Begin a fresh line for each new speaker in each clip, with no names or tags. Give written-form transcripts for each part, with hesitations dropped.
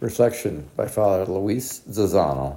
Reflection by Father Luis Zazano.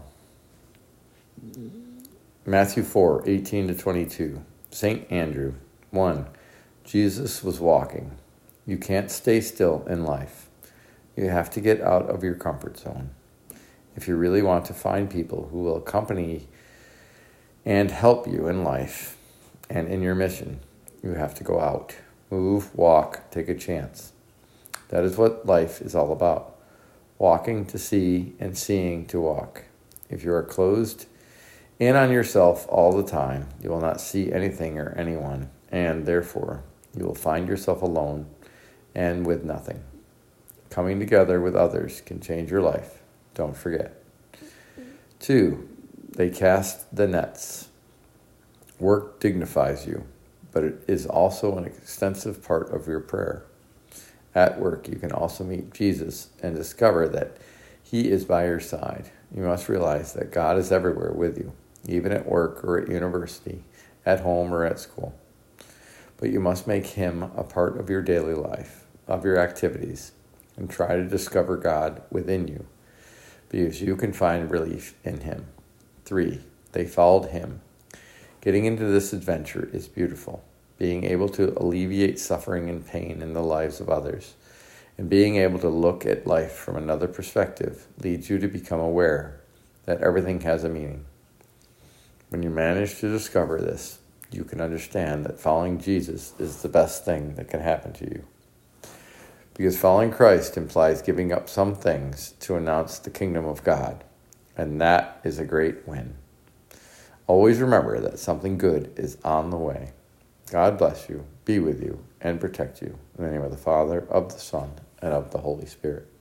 Matthew 4:18-22. St. Andrew. 1. Jesus was walking. You can't stay still in life. You have to get out of your comfort zone. If you really want to find people who will accompany and help you in life and in your mission, you have to go out. Move, walk, take a chance. That is what life is all about. Walking to see and seeing to walk. If you are closed in on yourself all the time, you will not see anything or anyone, and therefore you will find yourself alone and with nothing. Coming together with others can change your life. Don't forget. 2. They cast the nets. Work dignifies you, but it is also an extensive part of your prayer. At work, you can also meet Jesus and discover that he is by your side. You must realize that God is everywhere with you, even at work or at university, at home or at school. But you must make him a part of your daily life, of your activities, and try to discover God within you, because you can find relief in him. 3. They followed him. Getting into this adventure is beautiful. Being able to alleviate suffering and pain in the lives of others, and being able to look at life from another perspective leads you to become aware that everything has a meaning. When you manage to discover this, you can understand that following Jesus is the best thing that can happen to you. Because following Christ implies giving up some things to announce the kingdom of God, and that is a great win. Always remember that something good is on the way. God bless you, be with you, and protect you. In the name of the Father, of the Son, and of the Holy Spirit.